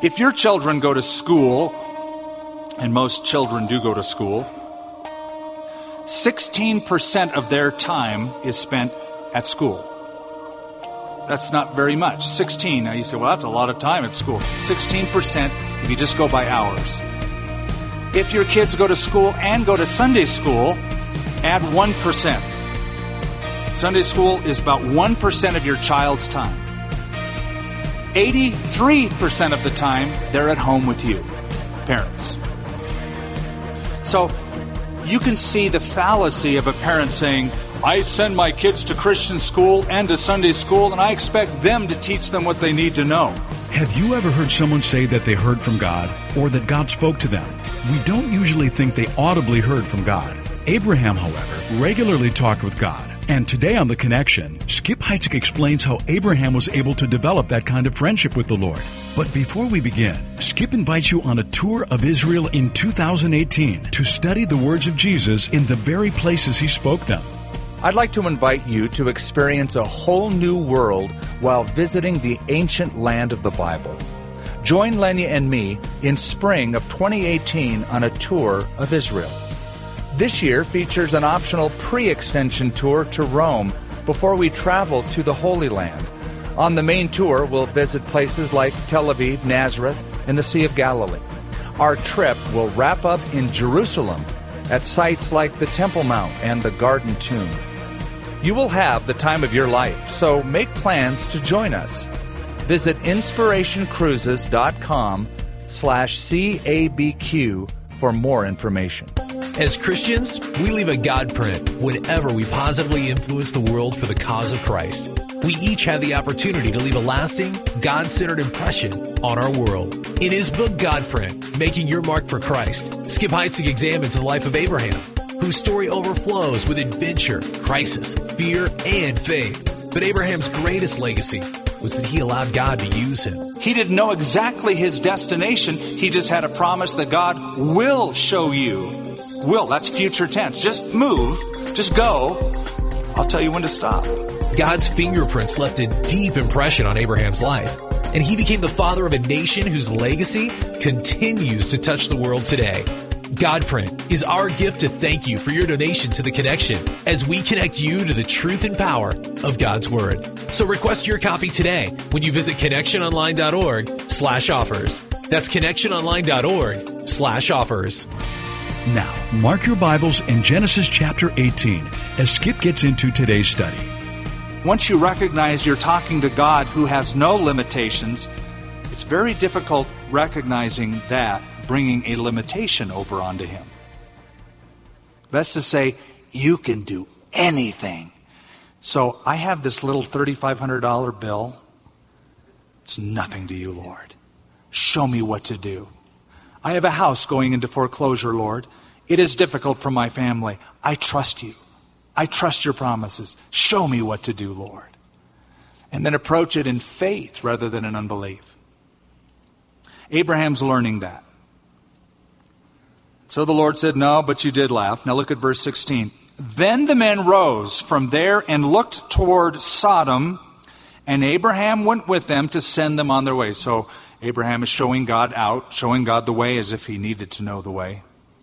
If your children go to school, and most children do go to school, 16% of their time is spent at school. That's not very much. 16. Now you say, well, that's a lot of time at school. 16% if you just go by hours. If your kids go to school and go to Sunday school, add 1%. Sunday school is about 1% of your child's time. 83% of the time, they're at home with you, parents. So you can see the fallacy of a parent saying, I send my kids to Christian school and to Sunday school, and I expect them to teach them what they need to know. Have you ever heard someone say that they heard from God or that God spoke to them? We don't usually think they audibly heard from God. Abraham, however, regularly talked with God. And today on The Connection, Skip Heitzig explains how Abraham was able to develop that kind of friendship with the Lord. But before we begin, Skip invites you on a tour of Israel in 2018 to study the words of Jesus in the very places he spoke them. I'd like to invite you to experience a whole new world while visiting the ancient land of the Bible. Join Lenny and me in spring of 2018 on a tour of Israel. This year features an optional pre-extension tour to Rome before we travel to the Holy Land. On the main tour, we'll visit places like Tel Aviv, Nazareth, and the Sea of Galilee. Our trip will wrap up in Jerusalem at sites like the Temple Mount and the Garden Tomb. You will have the time of your life, so make plans to join us. Visit inspirationcruises.com/CABQ for more information. As Christians, we leave a God print whenever we positively influence the world for the cause of Christ. We each have the opportunity to leave a lasting, God-centered impression on our world. In his book, God Print, Making Your Mark for Christ, Skip Heitzig examines the life of Abraham, whose story overflows with adventure, crisis, fear, and faith. But Abraham's greatest legacy was that he allowed God to use him. He didn't know exactly his destination. He just had a promise that God will show you. Will, that's future tense. Just move. Just go. I'll tell you when to stop. God's fingerprints left a deep impression on Abraham's life, and he became the father of a nation whose legacy continues to touch the world today. Godprint is our gift to thank you for your donation to The Connection as we connect you to the truth and power of God's Word. So request your copy today when you visit connectiononline.org/offers. That's connectiononline.org/offers. Now, mark your Bibles in Genesis chapter 18 as Skip gets into today's study. Once you recognize you're talking to God who has no limitations, it's very difficult recognizing that, bringing a limitation over onto him. That's to say, you can do anything. So I have this little $3,500 bill. It's nothing to you, Lord. Show me what to do. I have a house going into foreclosure, Lord. It is difficult for my family. I trust you. I trust your promises. Show me what to do, Lord. And then approach it in faith rather than in unbelief. Abraham's learning that. So the Lord said, no, but you did laugh. Now look at verse 16. Then the men rose from there and looked toward Sodom, and Abraham went with them to send them on their way. So Abraham is showing God out, showing God the way as if he needed to know the way.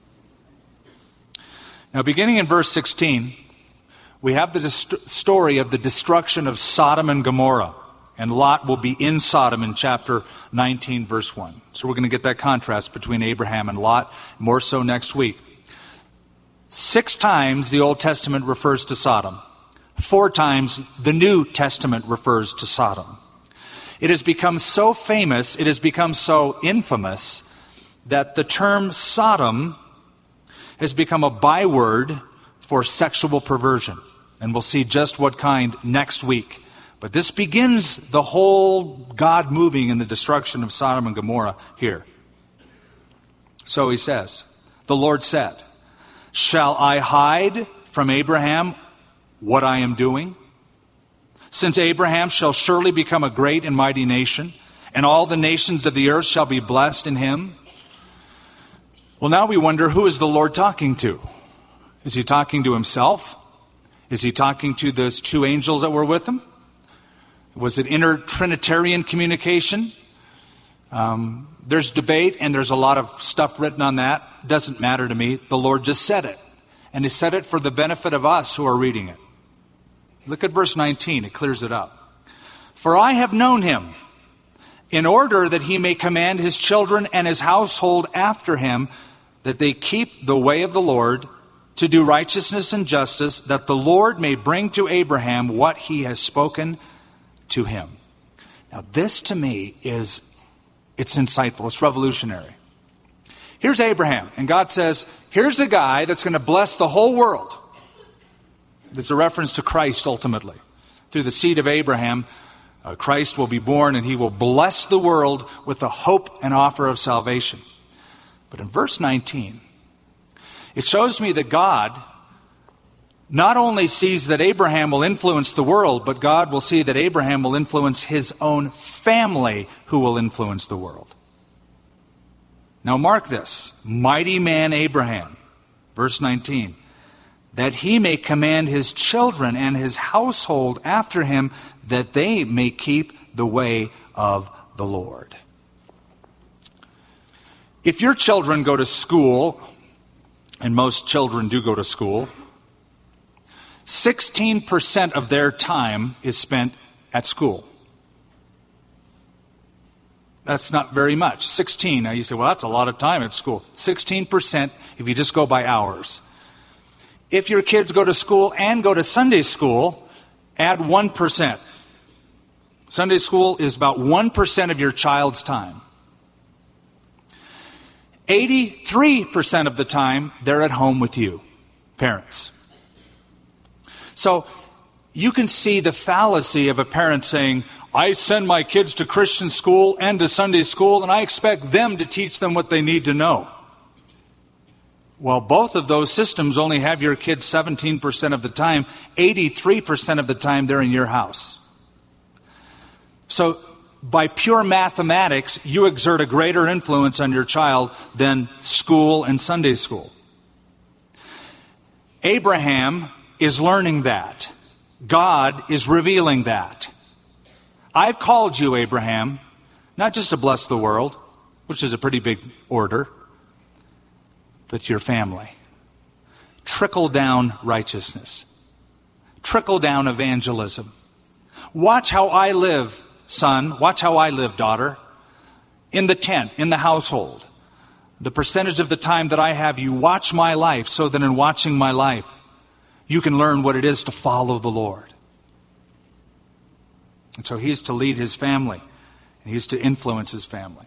Now beginning in verse 16, we have the story of the destruction of Sodom and Gomorrah. And Lot will be in Sodom in chapter 19, verse 1. So we're going to get that contrast between Abraham and Lot, more so next week. 6 times the Old Testament refers to Sodom. 4 times the New Testament refers to Sodom. It has become so famous, it has become so infamous, that the term Sodom has become a byword for sexual perversion. And we'll see just what kind next week. But this begins the whole God moving in the destruction of Sodom and Gomorrah here. So he says, the Lord said, shall I hide from Abraham what I am doing? Since Abraham shall surely become a great and mighty nation, and all the nations of the earth shall be blessed in him. Well, now we wonder, who is the Lord talking to? Is he talking to himself? Is he talking to those 2 angels that were with him? Was it inter-Trinitarian communication? There's debate and there's a lot of stuff written on that. Doesn't matter to me. The Lord just said it. And He said it for the benefit of us who are reading it. Look at verse 19. It clears it up. For I have known Him, in order that He may command His children and His household after Him, that they keep the way of the Lord, to do righteousness and justice, that the Lord may bring to Abraham what He has spoken to him. Now this to me it's insightful, it's revolutionary. Here's Abraham, and God says, here's the guy that's going to bless the whole world. It's a reference to Christ ultimately. Through the seed of Abraham, Christ will be born and He will bless the world with the hope and offer of salvation. But in verse 19, it shows me that God not only sees that Abraham will influence the world, but God will see that Abraham will influence his own family who will influence the world. Now mark this, mighty man Abraham, verse 19, that he may command his children and his household after him, that they may keep the way of the Lord. If your children go to school, and most children do go to school, 16% of their time is spent at school. That's not very much. 16. Now you say, well, that's a lot of time at school. 16% if you just go by hours. If your kids go to school and go to Sunday school, add 1%. Sunday school is about 1% of your child's time. 83% of the time, they're at home with you, parents. So you can see the fallacy of a parent saying, I send my kids to Christian school and to Sunday school, and I expect them to teach them what they need to know. Well, both of those systems only have your kids 17% of the time. 83% of the time, they're in your house. So by pure mathematics, you exert a greater influence on your child than school and Sunday school. Abraham is learning that. God is revealing that. I've called you, Abraham, not just to bless the world, which is a pretty big order, but your family. Trickle down righteousness. Trickle down evangelism. Watch how I live, son. Watch how I live, daughter. In the tent, in the household. The percentage of the time that I have, you watch my life so that in watching my life, you can learn what it is to follow the Lord. And so he's to lead his family. And he's to influence his family.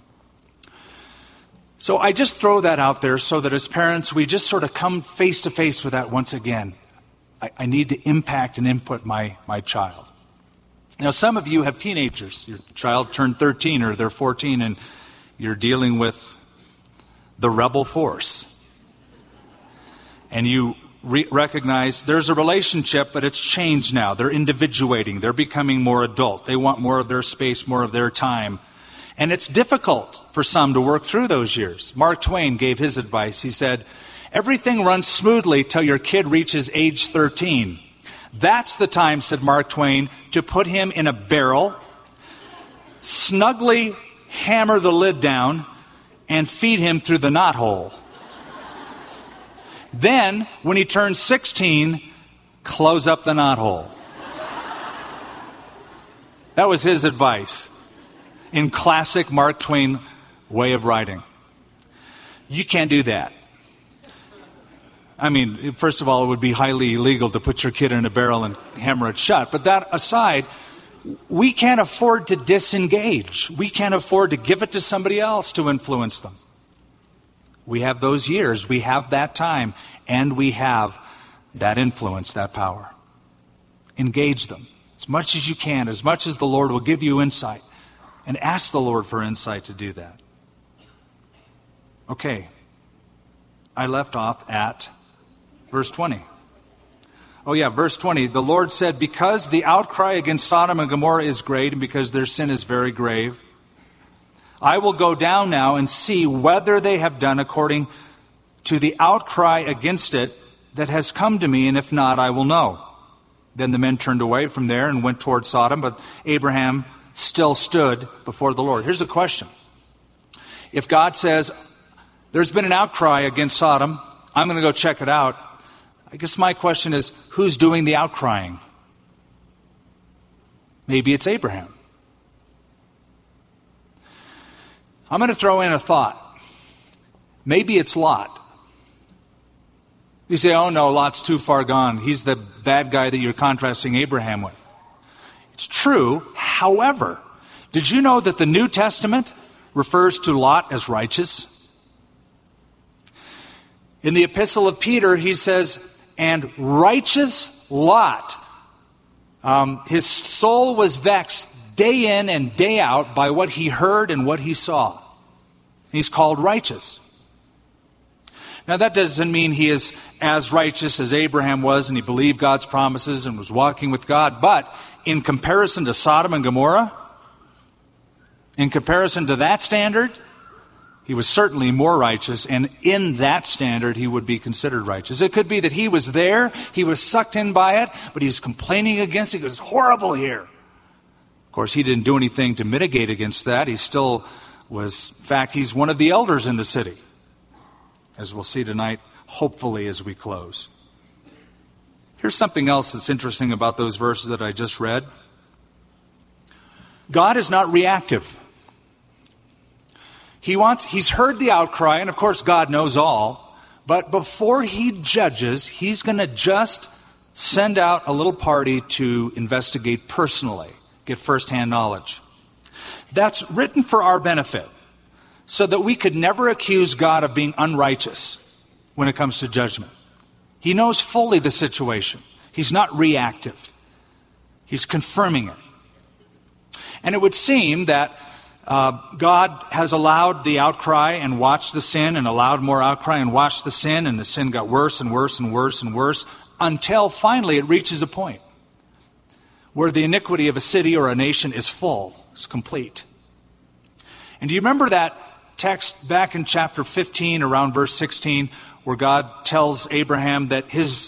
So I just throw that out there so that as parents, we just sort of come face to face with that once again. I need to impact and input my child. Now, some of you have teenagers. Your child turned 13 or they're 14 and you're dealing with the rebel force. And you recognize there's a relationship, but it's changed now. They're individuating. They're becoming more adult. They want more of their space, more of their time. And it's difficult for some to work through those years. Mark Twain gave his advice. He said, everything runs smoothly till your kid reaches age 13. That's the time, said Mark Twain, to put him in a barrel, snugly hammer the lid down, and feed him through the knothole. Then, when he turns 16, close up the knothole. That was his advice in classic Mark Twain way of writing. You can't do that. I mean, first of all, it would be highly illegal to put your kid in a barrel and hammer it shut. But that aside, we can't afford to disengage. We can't afford to give it to somebody else to influence them. We have those years, we have that time, and we have that influence, that power. Engage them as much as you can, as much as the Lord will give you insight. And ask the Lord for insight to do that. Okay. I left off at verse 20. Oh yeah, verse 20. The Lord said, because the outcry against Sodom and Gomorrah is great, and because their sin is very grave, I will go down now and see whether they have done according to the outcry against it that has come to me, and if not, I will know. Then the men turned away from there and went toward Sodom, but Abraham still stood before the Lord. Here's a question. If God says, there's been an outcry against Sodom, I'm going to go check it out, I guess my question is, who's doing the outcrying? Maybe it's Abraham. I'm going to throw in a thought. Maybe it's Lot. You say, oh no, Lot's too far gone. He's the bad guy that you're contrasting Abraham with. It's true. However, did you know that the New Testament refers to Lot as righteous? In the Epistle of Peter, he says, and righteous Lot, his soul was vexed day in and day out by what he heard and what he saw. He's called righteous. Now, that doesn't mean he is as righteous as Abraham was and he believed God's promises and was walking with God. But in comparison to Sodom and Gomorrah, in comparison to that standard, he was certainly more righteous. And in that standard, he would be considered righteous. It could be that he was there, he was sucked in by it, but he was complaining against it. It was horrible here. Of course, he didn't do anything to mitigate against that. He still was, in fact, he's one of the elders in the city, as we'll see tonight, hopefully, as we close. Here's something else that's interesting about those verses that I just read. God is not reactive. He's heard the outcry, and of course God knows all, but before he judges, he's going to just send out a little party to investigate personally, get firsthand knowledge. That's written for our benefit, so that we could never accuse God of being unrighteous when it comes to judgment. He knows fully the situation. He's not reactive. He's confirming it. And it would seem that God has allowed the outcry and watched the sin and allowed more outcry and watched the sin, and the sin got worse and worse and worse and worse until finally it reaches a point where the iniquity of a city or a nation is full, is complete. And do you remember that text back in chapter 15 around verse 16 where God tells Abraham that his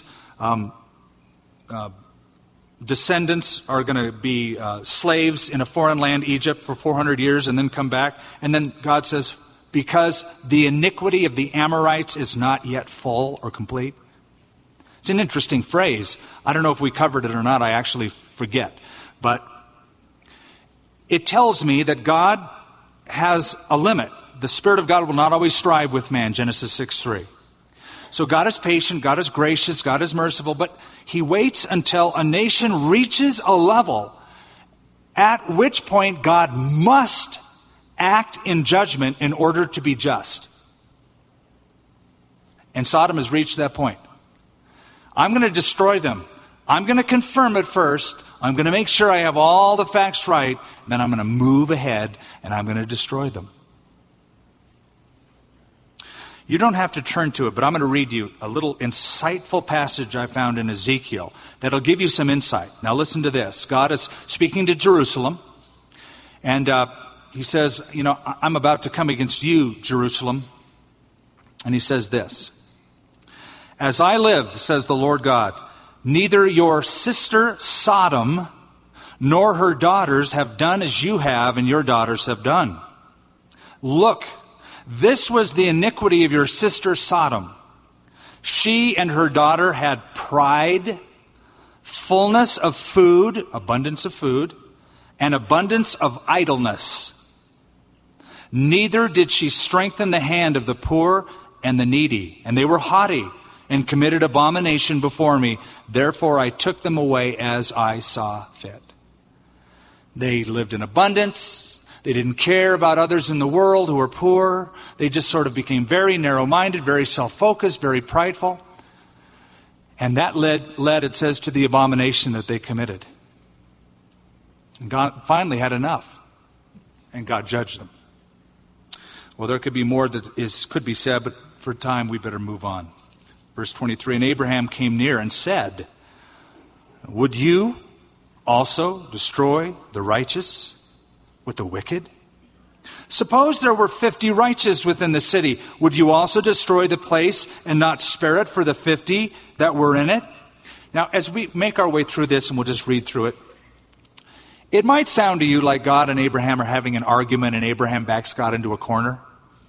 descendants are going to be slaves in a foreign land, Egypt, for 400 years and then come back? And then God says, because the iniquity of the Amorites is not yet full or complete. It's an interesting phrase. I don't know if we covered it or not. I actually forget. But it tells me that God has a limit. The Spirit of God will not always strive with man, Genesis 6:3. So God is patient, God is gracious, God is merciful, but he waits until a nation reaches a level at which point God must act in judgment in order to be just. And Sodom has reached that point. I'm going to destroy them. I'm going to confirm it first. I'm going to make sure I have all the facts right. Then I'm going to move ahead and I'm going to destroy them. You don't have to turn to it, but I'm going to read you a little insightful passage I found in Ezekiel that'll give you some insight. Now listen to this. God is speaking to Jerusalem, and he says, I'm about to come against you, Jerusalem. And he says this, as I live, says the Lord God, neither your sister Sodom nor her daughters have done as you have and your daughters have done. Look, this was the iniquity of your sister Sodom. She and her daughter had pride, fullness of food, abundance of food, and abundance of idleness. Neither did she strengthen the hand of the poor and the needy. And they were haughty and committed abomination before me. Therefore I took them away as I saw fit. They lived in abundance. They didn't care about others in the world who were poor. They just sort of became very narrow-minded, very self-focused, very prideful. And that led, it says, to the abomination that they committed. And God finally had enough. And God judged them. Well, there could be more that could be said, but for time we better move on. Verse 23, and Abraham came near and said, would you also destroy the righteous with the wicked? Suppose there were 50 righteous within the city. Would you also destroy the place and not spare it for the 50 that were in it? Now, as we make our way through this, and we'll just read through it, it might sound to you like God and Abraham are having an argument and Abraham backs God into a corner.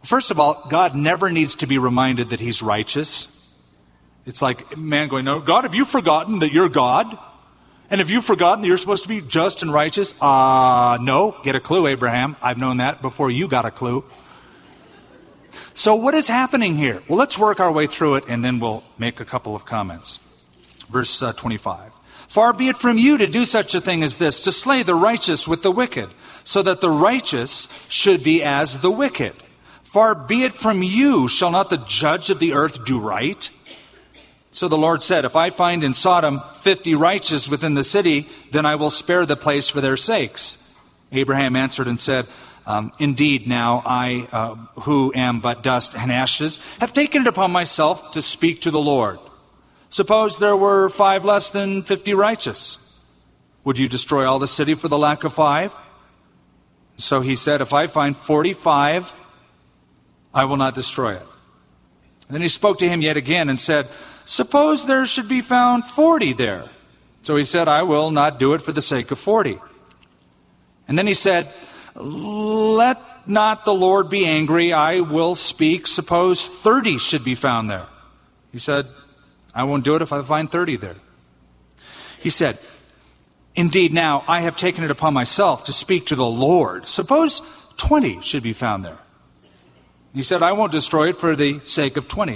First of all, God never needs to be reminded that he's righteous. It's like man going, no, God, have you forgotten that you're God? And have you forgotten that you're supposed to be just and righteous? No. Get a clue, Abraham. I've known that before you got a clue. So what is happening here? Well, let's work our way through it, and then we'll make a couple of comments. Verse 25. Far be it from you to do such a thing as this, to slay the righteous with the wicked, so that the righteous should be as the wicked. Far be it from you, shall not the judge of the earth do right? So the Lord said, if I find in Sodom 50 righteous within the city, then I will spare the place for their sakes. Abraham answered and said, indeed, now I, who am but dust and ashes, have taken it upon myself to speak to the Lord. Suppose there were 5 less than 50 righteous. Would you destroy all the city for the lack of 5? So he said, if I find 45, I will not destroy it. And then he spoke to him yet again and said, suppose there should be found 40 there. So he said, I will not do it for the sake of 40. And then he said, let not the Lord be angry, I will speak. Suppose 30 should be found there. He said, I won't do it if I find 30 there. He said, indeed, now I have taken it upon myself to speak to the Lord. Suppose 20 should be found there. He said, I won't destroy it for the sake of 20.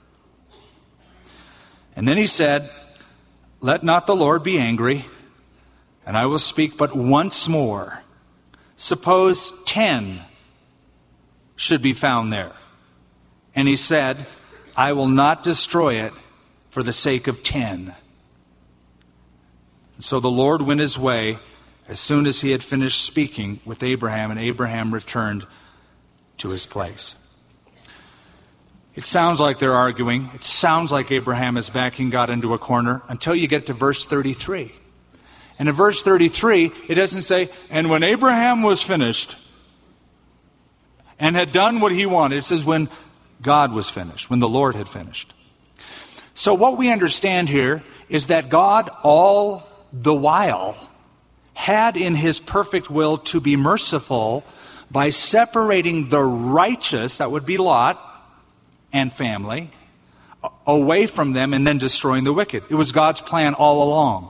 And then he said, let not the Lord be angry, and I will speak but once more. Suppose 10 should be found there. And he said, I will not destroy it for the sake of 10. And so the Lord went his way as soon as he had finished speaking with Abraham, and Abraham returned to his place. It sounds like they're arguing. It sounds like Abraham is backing God into a corner until you get to verse 33. And in verse 33, it doesn't say, and when Abraham was finished and had done what he wanted, it says when God was finished, when the Lord had finished. So what we understand here is that God all the while had in his perfect will to be merciful by separating the righteous, that would be Lot and family, away from them and then destroying the wicked. It was God's plan all along.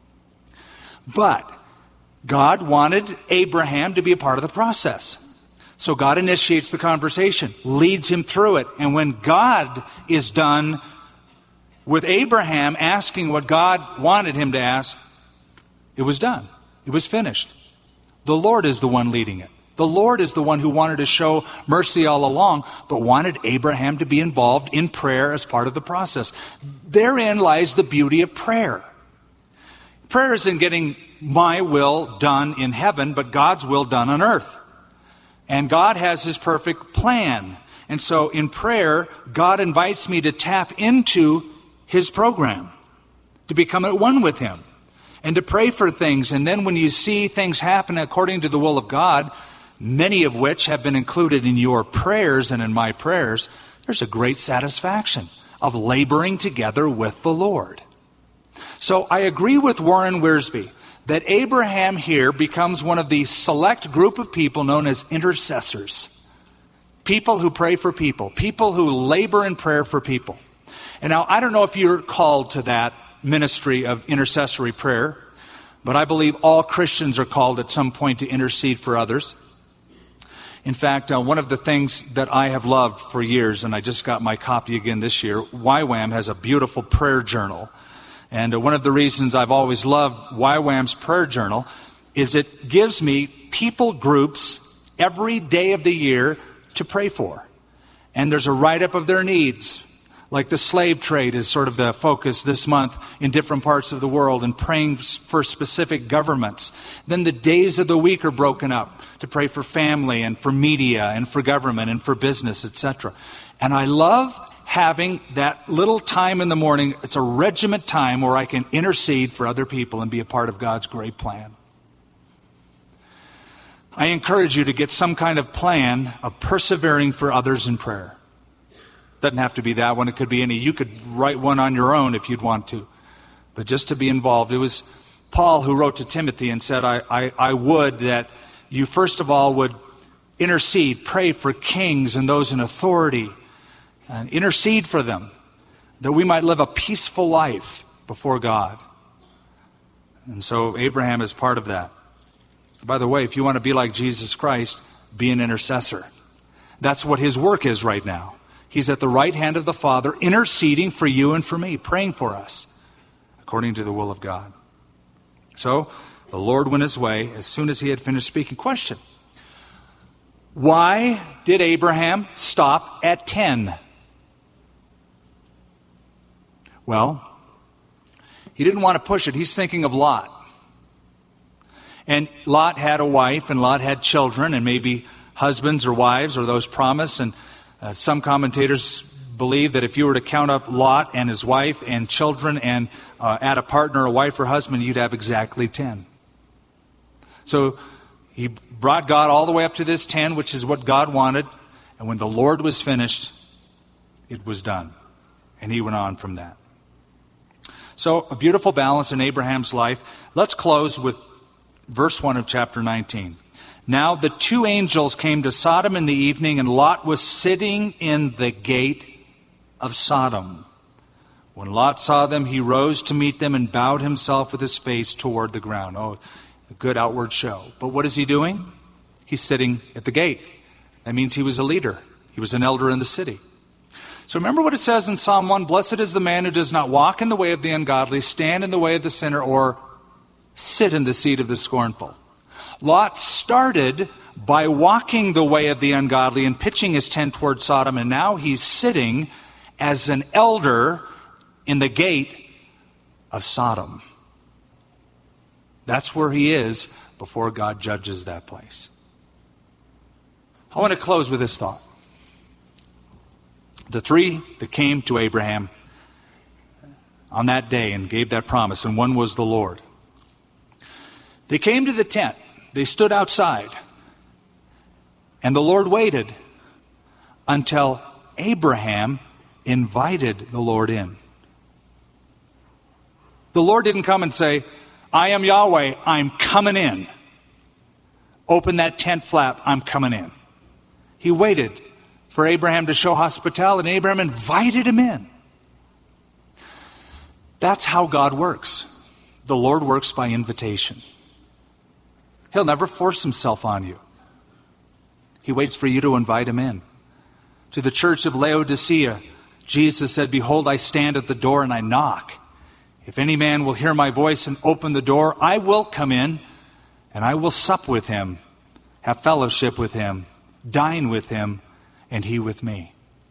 But God wanted Abraham to be a part of the process. So God initiates the conversation, leads him through it. And when God is done with Abraham asking what God wanted him to ask, it was done. It was finished. The Lord is the one leading it. The Lord is the one who wanted to show mercy all along, but wanted Abraham to be involved in prayer as part of the process. Therein lies the beauty of prayer. Prayer isn't getting my will done in heaven, but God's will done on earth. And God has his perfect plan. And so in prayer, God invites me to tap into his program, to become at one with him, and to pray for things. And then when you see things happen according to the will of God, many of which have been included in your prayers and in my prayers, there's a great satisfaction of laboring together with the Lord. So I agree with Warren Wiersbe that Abraham here becomes one of the select group of people known as intercessors. People who pray for people. People who labor in prayer for people. And now, I don't know if you're called to that ministry of intercessory prayer, but I believe all Christians are called at some point to intercede for others. In fact, one of the things that I have loved for years, and I just got my copy again this year, YWAM has a beautiful prayer journal. And one of the reasons I've always loved YWAM's prayer journal is it gives me people groups every day of the year to pray for. And there's a write-up of their needs. Like the slave trade is sort of the focus this month in different parts of the world, and praying for specific governments. Then the days of the week are broken up to pray for family and for media and for government and for business, etc. And I love having that little time in the morning. It's a regiment time where I can intercede for other people and be a part of God's great plan. I encourage you to get some kind of plan of persevering for others in prayer. Doesn't have to be that one. It could be any. You could write one on your own if you'd want to. But just to be involved. It was Paul who wrote to Timothy and said, I would that you first of all would intercede, pray for kings and those in authority, and intercede for them, that we might live a peaceful life before God. And so Abraham is part of that. By the way, if you want to be like Jesus Christ, be an intercessor. That's what his work is right now. He's at the right hand of the Father, interceding for you and for me, praying for us, according to the will of God. So, the Lord went his way as soon as he had finished speaking. Question: why did Abraham stop at 10? Well, he didn't want to push it. He's thinking of Lot. And Lot had a wife, and Lot had children, and maybe husbands or wives or those promised. And some commentators believe that if you were to count up Lot and his wife and children and add a partner, a wife or husband, you'd have exactly 10. So he brought God all the way up to this 10, which is what God wanted. And when the Lord was finished, it was done. And he went on from that. So a beautiful balance in Abraham's life. Let's close with verse 1 of chapter 19. Now the two angels came to Sodom in the evening, and Lot was sitting in the gate of Sodom. When Lot saw them, he rose to meet them and bowed himself with his face toward the ground. Oh, a good outward show. But what is he doing? He's sitting at the gate. That means he was a leader. He was an elder in the city. So remember what it says in Psalm 1, blessed is the man who does not walk in the way of the ungodly, stand in the way of the sinner, or sit in the seat of the scornful. Lot started by walking the way of the ungodly and pitching his tent toward Sodom, and now he's sitting as an elder in the gate of Sodom. That's where he is before God judges that place. I want to close with this thought. The three that came to Abraham on that day and gave that promise, and one was the Lord. They came to the tent. They stood outside. And the Lord waited until Abraham invited the Lord in. The Lord didn't come and say, I am Yahweh, I'm coming in. Open that tent flap, I'm coming in. He waited for Abraham to show hospitality, and Abraham invited him in. That's how God works. The Lord works by invitation. He'll never force himself on you. He waits for you to invite him in. To the church of Laodicea, Jesus said, behold, I stand at the door and I knock. If any man will hear my voice and open the door, I will come in and I will sup with him, have fellowship with him, dine with him, and he with me.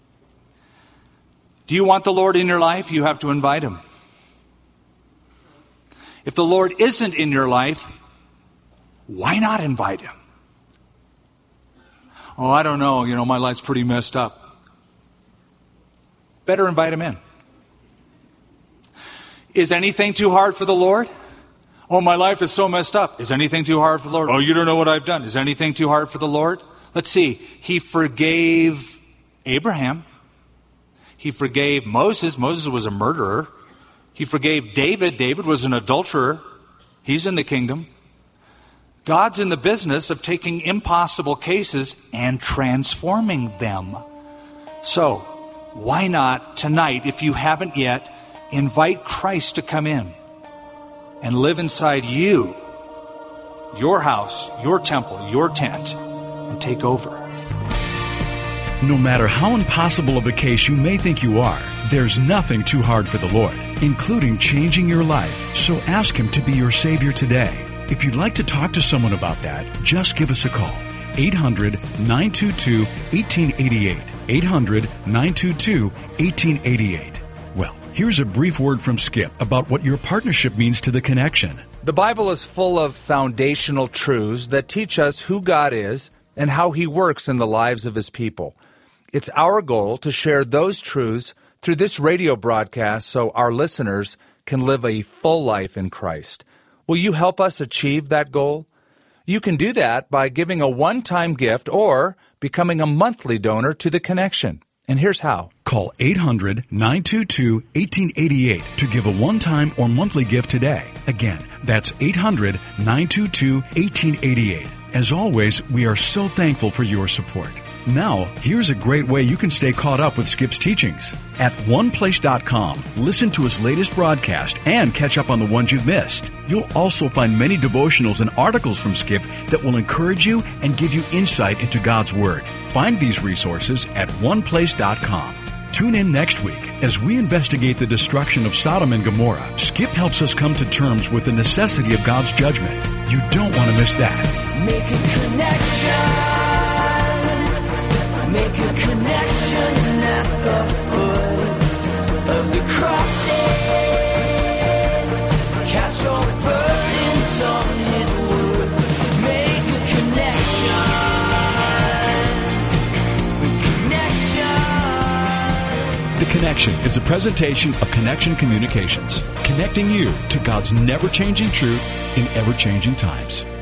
Do you want the Lord in your life? You have to invite him. If the Lord isn't in your life, why not invite him? Oh, I don't know. My life's pretty messed up. Better invite him in. Is anything too hard for the Lord? Oh, my life is so messed up. Is anything too hard for the Lord? Oh, you don't know what I've done. Is anything too hard for the Lord? Let's see. He forgave Abraham. He forgave Moses. Moses was a murderer. He forgave David. David was an adulterer. He's in the kingdom. God's in the business of taking impossible cases and transforming them. So, why not tonight, if you haven't yet, invite Christ to come in and live inside you, your house, your temple, your tent, and take over. No matter how impossible of a case you may think you are, there's nothing too hard for the Lord, including changing your life. So ask Him to be your Savior today. If you'd like to talk to someone about that, just give us a call. 800-922-1888. 800-922-1888. Well, here's a brief word from Skip about what your partnership means to the connection. The Bible is full of foundational truths that teach us who God is and how He works in the lives of His people. It's our goal to share those truths through this radio broadcast so our listeners can live a full life in Christ. Will you help us achieve that goal? You can do that by giving a one-time gift or becoming a monthly donor to the connection. And here's how. Call 800-922-1888 to give a one-time or monthly gift today. Again, that's 800-922-1888. As always, we are so thankful for your support. Now, here's a great way you can stay caught up with Skip's teachings. At oneplace.com, listen to his latest broadcast and catch up on the ones you've missed. You'll also find many devotionals and articles from Skip that will encourage you and give you insight into God's Word. Find these resources at oneplace.com. Tune in next week as we investigate the destruction of Sodom and Gomorrah. Skip helps us come to terms with the necessity of God's judgment. You don't want to miss that. Make a connection. Make a connection at the foot of the crossing. Cast your burdens on His wood. Make a connection. The Connection is a presentation of Connection Communications, connecting you to God's never-changing truth in ever-changing times.